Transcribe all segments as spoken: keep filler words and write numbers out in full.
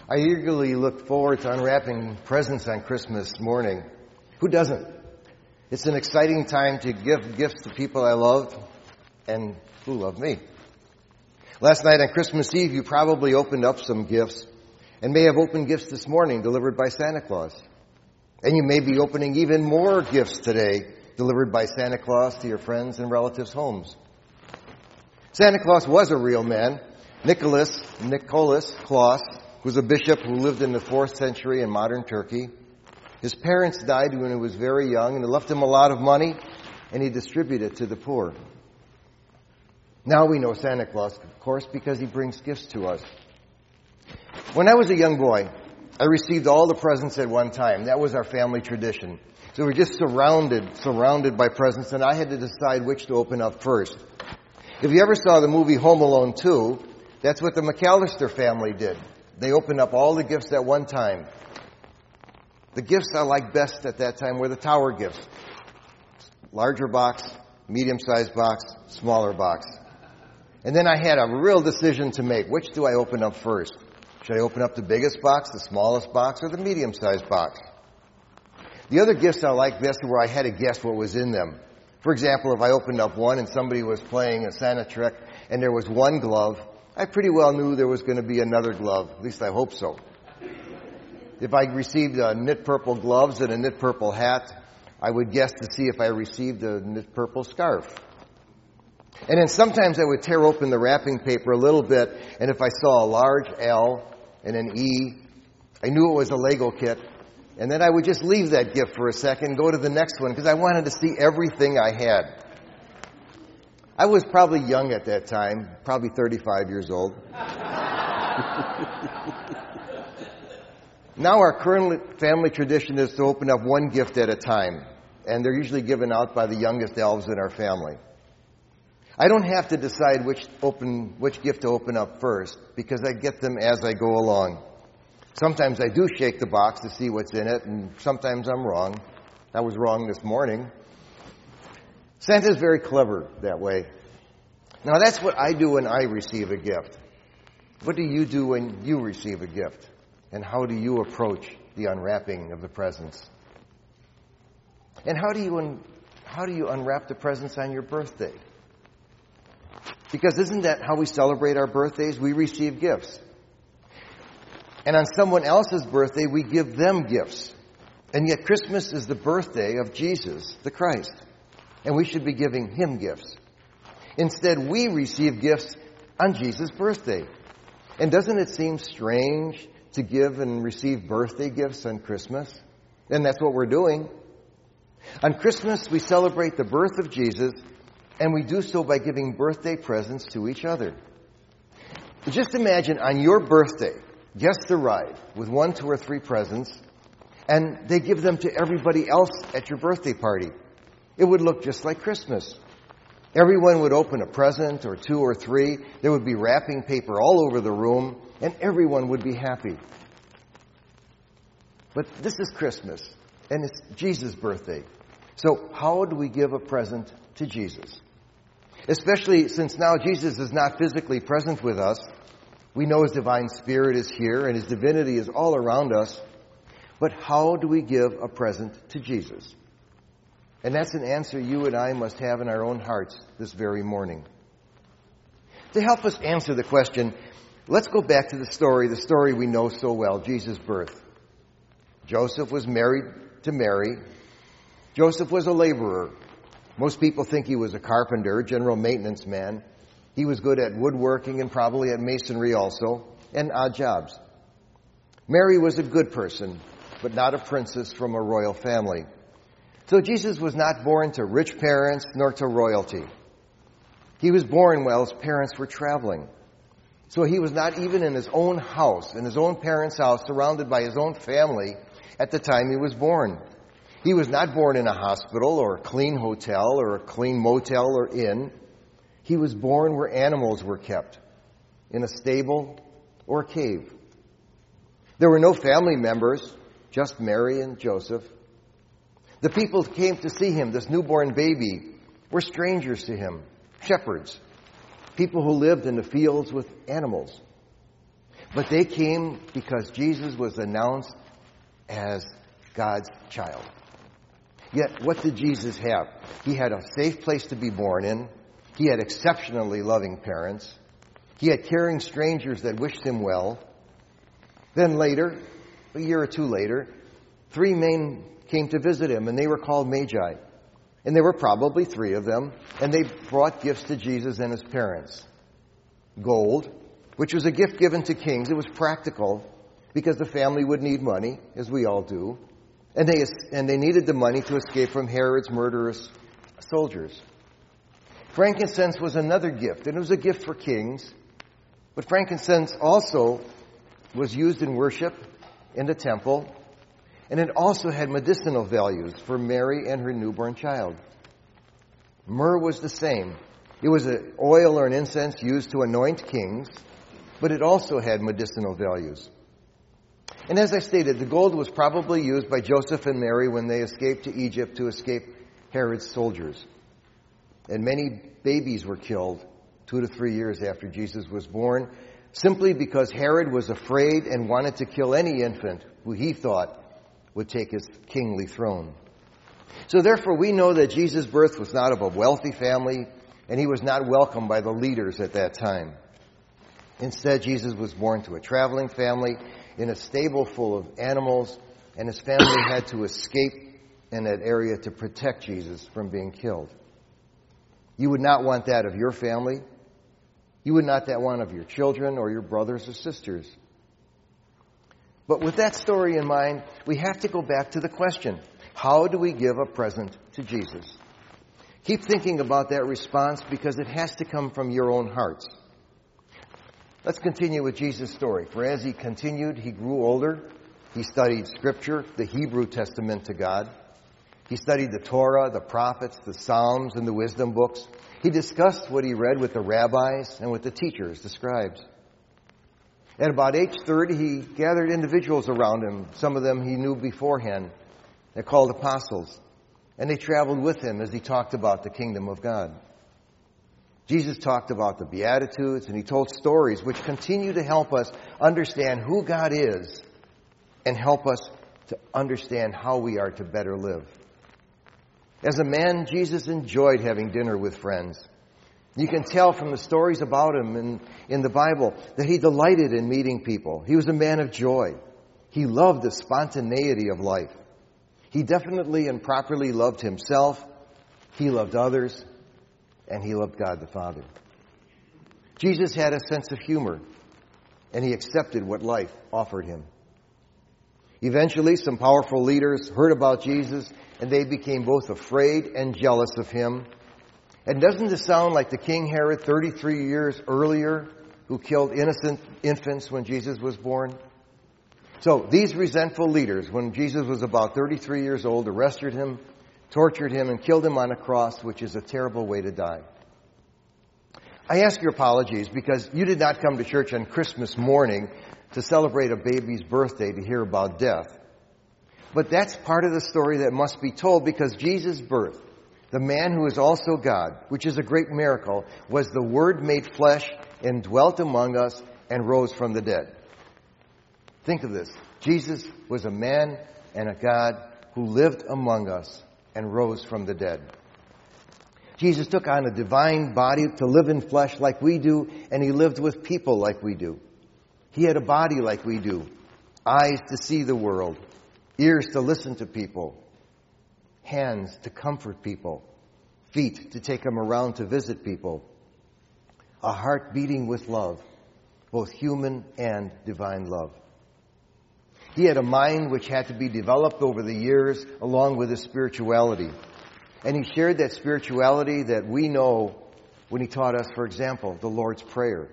I eagerly look forward to unwrapping presents on Christmas morning. Who doesn't? It's an exciting time to give gifts to people I love and who love me. Last night on Christmas Eve, you probably opened up some gifts and may have opened gifts this morning delivered by Santa Claus. And you may be opening even more gifts today delivered by Santa Claus to your friends and relatives' homes. Santa Claus was a real man. Nicholas, Nicholas Claus was a bishop who lived in the fourth century in modern Turkey. His parents died when he was very young, and it left him a lot of money, and he distributed it to the poor. Now we know Santa Claus, of course, because he brings gifts to us. When I was a young boy, I received all the presents at one time. That was our family tradition. So we were just surrounded, surrounded by presents, and I had to decide which to open up first. If you ever saw the movie Home Alone two, that's what the McAllister family did. They opened up all the gifts at one time. The gifts I liked best at that time were the tower gifts. Larger box, medium-sized box, smaller box. And then I had a real decision to make. Which do I open up first? Should I open up the biggest box, the smallest box, or the medium-sized box? The other gifts I liked best were I had to guess what was in them. For example, if I opened up one and somebody was playing a Santa trick and there was one glove, I pretty well knew there was going to be another glove. At least I hope so. If I received a knit purple gloves and a knit purple hat, I would guess to see if I received a knit purple scarf. And then sometimes I would tear open the wrapping paper a little bit, and if I saw a large L and an E, I knew it was a Lego kit. And then I would just leave that gift for a second and go to the next one because I wanted to see everything I had. I was probably young at that time, probably thirty-five years old. Now our current family tradition is to open up one gift at a time, and they're usually given out by the youngest elves in our family. I don't have to decide which open which gift to open up first because I get them as I go along. Sometimes I do shake the box to see what's in it, and sometimes I'm wrong. I was wrong this morning. Santa's very clever that way. Now that's what I do when I receive a gift. What do you do when you receive a gift? And how do you approach the unwrapping of the presents? And how do you un- how do you unwrap the presents on your birthday? Because isn't that how we celebrate our birthdays? We receive gifts. And on someone else's birthday, we give them gifts. And yet Christmas is the birthday of Jesus, the Christ. And we should be giving him gifts. Instead, we receive gifts on Jesus' birthday. And doesn't it seem strange to give and receive birthday gifts on Christmas? And that's what we're doing. On Christmas, we celebrate the birth of Jesus, and we do so by giving birthday presents to each other. Just imagine on your birthday, guests arrive with one, two, or three presents, and they give them to everybody else at your birthday party. It would look just like Christmas. Everyone would open a present or two or three. There would be wrapping paper all over the room, and everyone would be happy. But this is Christmas, and it's Jesus' birthday. So how do we give a present to Jesus? Especially since now Jesus is not physically present with us. We know his divine spirit is here, and his divinity is all around us. But how do we give a present to Jesus? And that's an answer you and I must have in our own hearts this very morning. To help us answer the question, let's go back to the story, the story we know so well, Jesus' birth. Joseph was married to Mary. Joseph was a laborer. Most people think he was a carpenter, general maintenance man. He was good at woodworking and probably at masonry also, and odd jobs. Mary was a good person, but not a princess from a royal family. So Jesus was not born to rich parents nor to royalty. He was born while his parents were traveling. So he was not even in his own house, in his own parents' house, surrounded by his own family at the time he was born. He was not born in a hospital or a clean hotel or a clean motel or inn. He was born where animals were kept, in a stable or a cave. There were no family members, just Mary and Joseph. The people who came to see him, this newborn baby, were strangers to him, shepherds, people who lived in the fields with animals. But they came because Jesus was announced as God's child. Yet, what did Jesus have? He had a safe place to be born in. He had exceptionally loving parents. He had caring strangers that wished him well. Then later, a year or two later, three men came to visit him, and they were called Magi. And there were probably three of them, and they brought gifts to Jesus and his parents. Gold, which was a gift given to kings. It was practical because the family would need money, as we all do. And they, and they needed the money to escape from Herod's murderous soldiers. Frankincense was another gift, and it was a gift for kings. But frankincense also was used in worship in the temple, and it also had medicinal values for Mary and her newborn child. Myrrh was the same. It was an oil or an incense used to anoint kings, but it also had medicinal values. And as I stated, the gold was probably used by Joseph and Mary when they escaped to Egypt to escape Herod's soldiers. And many babies were killed two to three years after Jesus was born, simply because Herod was afraid and wanted to kill any infant who he thought would take his kingly throne. So therefore, we know that Jesus' birth was not of a wealthy family, and he was not welcomed by the leaders at that time. Instead, Jesus was born to a traveling family in a stable full of animals, and his family had to escape in that area to protect Jesus from being killed. You would not want that of your family. You would not that one of your children or your brothers or sisters. But with that story in mind, we have to go back to the question, how do we give a present to Jesus? Keep thinking about that response because it has to come from your own hearts. Let's continue with Jesus' story. For as he continued, he grew older. He studied Scripture, the Hebrew Testament to God. He studied the Torah, the prophets, the Psalms, and the wisdom books. He discussed what he read with the rabbis and with the teachers, the scribes. At about age thirty, he gathered individuals around him. Some of them he knew beforehand. They're called apostles. And they traveled with him as he talked about the kingdom of God. Jesus talked about the Beatitudes, and he told stories which continue to help us understand who God is and help us to understand how we are to better live. As a man, Jesus enjoyed having dinner with friends. You can tell from the stories about him in, in the Bible that he delighted in meeting people. He was a man of joy. He loved the spontaneity of life. He definitely and properly loved himself. He loved others. And he loved God the Father. Jesus had a sense of humor, and he accepted what life offered him. Eventually, some powerful leaders heard about Jesus, and they became both afraid and jealous of him. And doesn't it sound like the King Herod thirty-three years earlier, who killed innocent infants when Jesus was born? So these resentful leaders, when Jesus was about thirty-three years old, arrested him, tortured him, and killed him on a cross, which is a terrible way to die. I ask your apologies because you did not come to church on Christmas morning to celebrate a baby's birthday to hear about death. But that's part of the story that must be told because Jesus' birth, the man who is also God, which is a great miracle, was the Word made flesh and dwelt among us and rose from the dead. Think of this. Jesus was a man and a God who lived among us and rose from the dead. Jesus took on a divine body to live in flesh like we do, and he lived with people like we do. He had a body like we do, eyes to see the world, ears to listen to people, hands to comfort people, feet to take him around to visit people, a heart beating with love, both human and divine love. He had a mind which had to be developed over the years along with his spirituality. And he shared that spirituality that we know when he taught us, for example, the Lord's Prayer.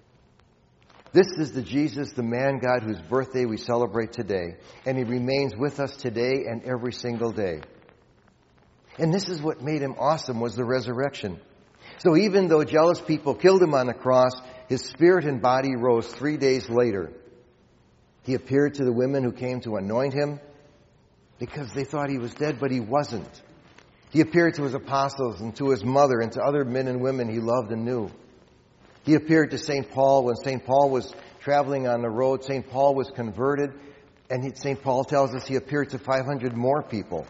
This is the Jesus, the man God, whose birthday we celebrate today. And he remains with us today and every single day. And this is what made him awesome, was the resurrection. So even though jealous people killed him on the cross, his spirit and body rose three days later. He appeared to the women who came to anoint him because they thought he was dead, but he wasn't. He appeared to his apostles and to his mother and to other men and women he loved and knew. He appeared to Saint Paul when Saint Paul was traveling on the road. Saint Paul was converted, and he, Saint Paul tells us he appeared to five hundred more people.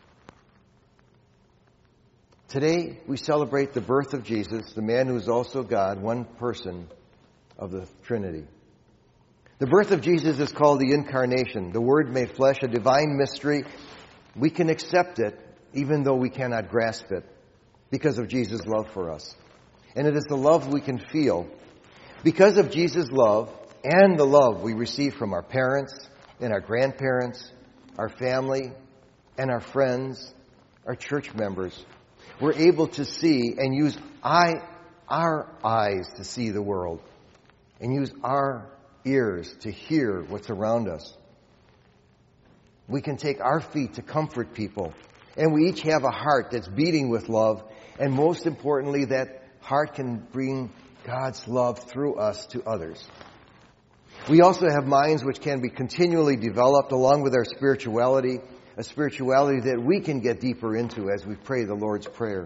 Today, we celebrate the birth of Jesus, the man who is also God, one person of the Trinity. The birth of Jesus is called the Incarnation, the Word made flesh, a divine mystery. We can accept it, even though we cannot grasp it, because of Jesus' love for us. And it is the love we can feel. Because of Jesus' love and the love we receive from our parents and our grandparents, our family, and our friends, our church members, we're able to see and use I, our eyes to see the world, and use our ears to hear what's around us. We can take our feet to comfort people, and we each have a heart that's beating with love, and most importantly, that heart can bring God's love through us to others. We also have minds which can be continually developed along with our spirituality, a spirituality that we can get deeper into as we pray the Lord's Prayer.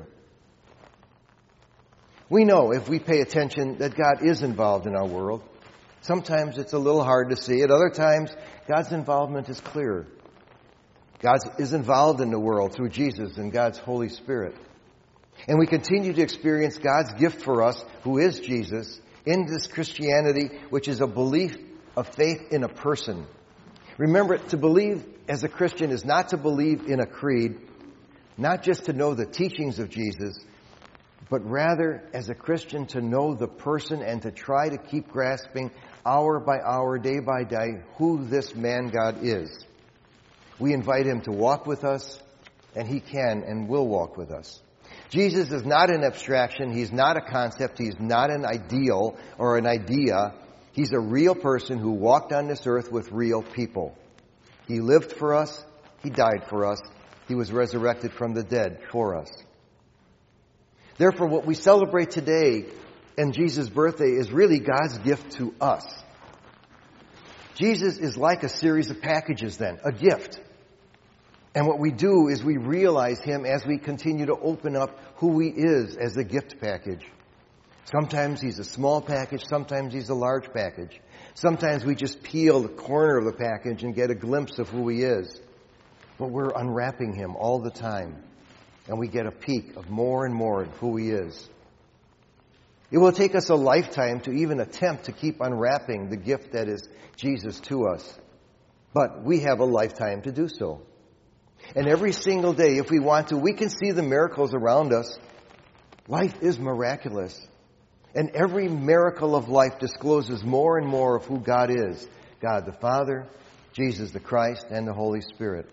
We know, if we pay attention, that God is involved in our world. Sometimes it's a little hard to see it. Other times, God's involvement is clearer. God is involved in the world through Jesus and God's Holy Spirit. And we continue to experience God's gift for us, who is Jesus, in this Christianity, which is a belief of faith in a person. Remember, to believe as a Christian is not to believe in a creed, not just to know the teachings of Jesus, but rather, as a Christian, to know the person and to try to keep grasping hour by hour, day by day, who this man God is. We invite him to walk with us, and he can and will walk with us. Jesus is not an abstraction. He's not a concept. He's not an ideal or an idea. He's a real person who walked on this earth with real people. He lived for us. He died for us. He was resurrected from the dead for us. Therefore, what we celebrate today and Jesus' birthday is really God's gift to us. Jesus is like a series of packages then, a gift. And what we do is we realize him as we continue to open up who he is as a gift package. Sometimes he's a small package, sometimes he's a large package. Sometimes we just peel the corner of the package and get a glimpse of who he is. But we're unwrapping him all the time. And we get a peek of more and more of who he is. It will take us a lifetime to even attempt to keep unwrapping the gift that is Jesus to us. But we have a lifetime to do so. And every single day, if we want to, we can see the miracles around us. Life is miraculous. And every miracle of life discloses more and more of who God is. God the Father, Jesus the Christ, and the Holy Spirit.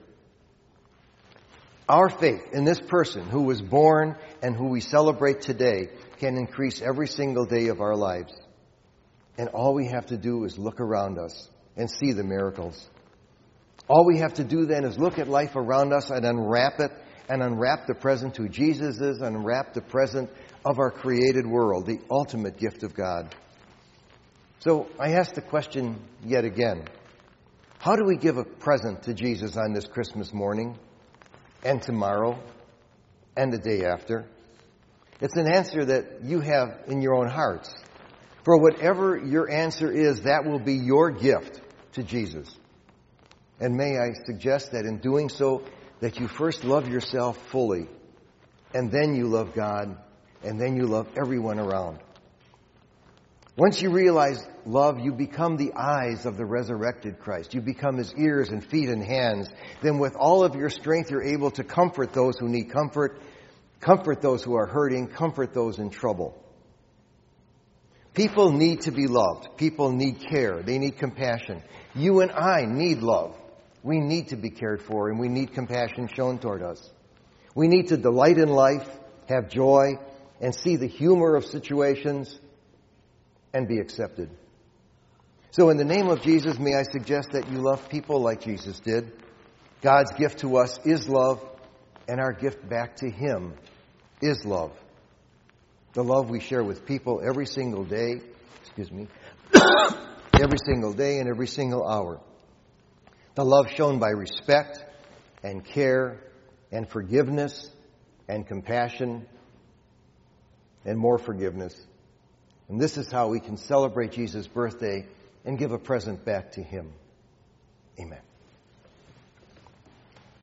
Our faith in this person who was born and who we celebrate today can increase every single day of our lives. And all we have to do is look around us and see the miracles. All we have to do then is look at life around us and unwrap it, and unwrap the present who Jesus is, and unwrap the present of our created world, the ultimate gift of God. So I ask the question yet again. How do we give a present to Jesus on this Christmas morning, and tomorrow, and the day after? It's an answer that you have in your own hearts. For whatever your answer is, that will be your gift to Jesus. And may I suggest that in doing so, that you first love yourself fully, and then you love God, and then you love everyone around. Once you realize love, you become the eyes of the resurrected Christ. You become his ears and feet and hands. Then with all of your strength, you're able to comfort those who need comfort, comfort those who are hurting, comfort those in trouble. People need to be loved. People need care. They need compassion. You and I need love. We need to be cared for, and we need compassion shown toward us. We need to delight in life, have joy, and see the humor of situations, and be accepted. So in the name of Jesus, may I suggest that you love people like Jesus did. God's gift to us is love, and our gift back to him is love. The love we share with people every single day, excuse me, every single day and every single hour. The love shown by respect and care and forgiveness and compassion and more forgiveness. And this is how we can celebrate Jesus' birthday and give a present back to Him. Amen.